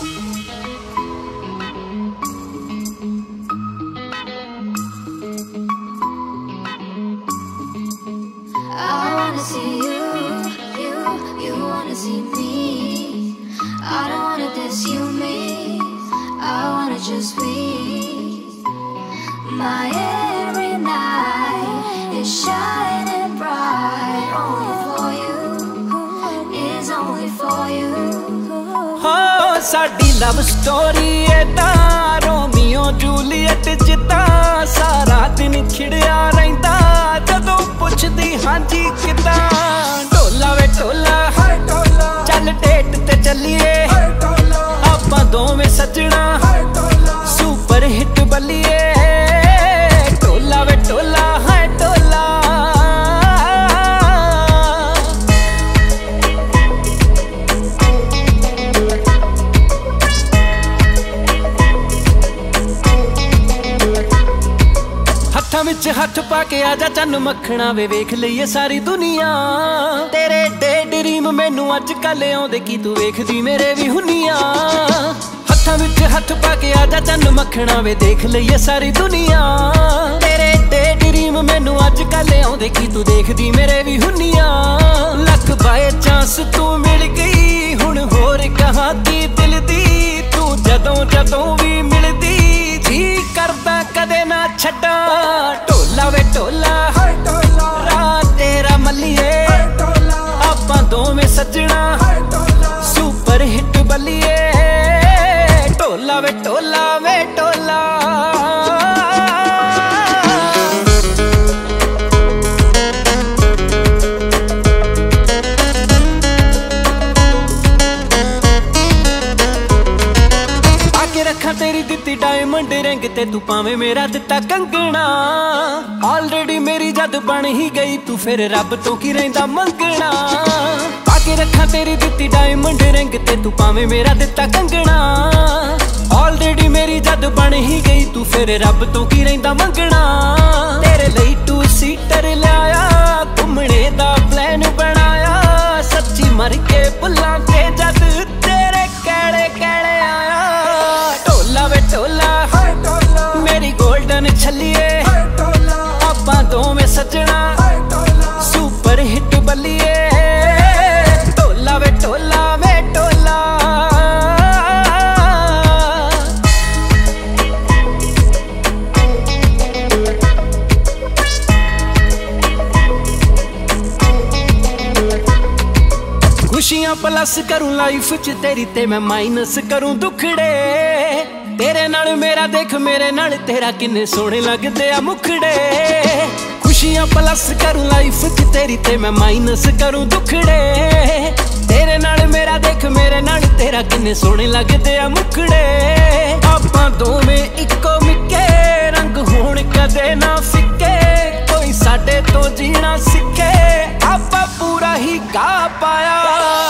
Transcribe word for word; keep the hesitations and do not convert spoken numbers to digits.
wanna see you, you, you wanna see me. I don't wanna diss you, me. I wanna just be. My every night is shining bright. Only for you, is only for you. हाँ साडी love story एदा Romeo Juliet जिदा सारा दिन खिड़िया रहिंदा जदों पुछदी हां जी किदा ढोला वे ढोला चल डेट ते चलिए आपां दोवें सजना सुपर हिट बलिए ढोला वे ढोला है ढोला विच हथ पाके आजा चन्न मखना वे वेख लईए सारी दुनिया तेरे डे ड्रीम मैनू अज कल आउंदे की तू वेखदी मेरे भी हुनिया हत्थां विच हथ पाके आजा चन्न मखना वे देख लईए सारी दुनिया तेरे डे ड्रीम मैनू अज कल आउंदे की तू देखदी मेरे भी हुनिया लख बाय चांस तू मिल गई हुण होर कहां दी दिल दी तू जदों जदों भी मिलदी जी करदा कदे ना छड्डा ढोला वे ढोला रात तेरा मल्लिए आपां दोवें सजना सुपर हिट बलिए ढोला वे ढोला वे ढोला रखा तेरी दित्ती डायमंड रिंग ते तू पावे मेरा दिता कंगना ऑलरेडी मेरी जद बन ही गई तू फिर रब तो की रहिंदा मंगना आके रखा तेरी दित्ती डायमंड रिंग ते तू पावे मेरा दिता कंगना ऑलरेडी मेरी जद बन ही गई तू फिर रब तो की रहिंदा मंगना तेरे लई टू सीटर लिया घुमने दा प्लान बनाया सच्ची मर के भुल्लां ते जद तेरे कहड़े कहड़े आया ढोला वे ढोला मेरी गोल्डन छलिए आपां दोवें सजना सुपर हिट बलिए ढोला वे ढोला वे ढोला खुशियां प्लस करूं लाइफ च तेरी ते मैं माइनस करूं दुखड़े तेरे नाल मेरा देख मेरे नाल तेरा किन्ने सोहणे लगदे आ मुखड़े खुशियां प्लस करूं लाइफ च तेरी ते मैं माइनस करूं दुखड़े तेरे नाल मेरा देख मेरे नाल तेरा किन्ने सोहणे लगदे आ मुखड़े आपां दोवें इक्को मिक्के रंग होण कदे ना फिक्के कोई साडे तो जीना सिक्खे आपां पूरा ही गा पाया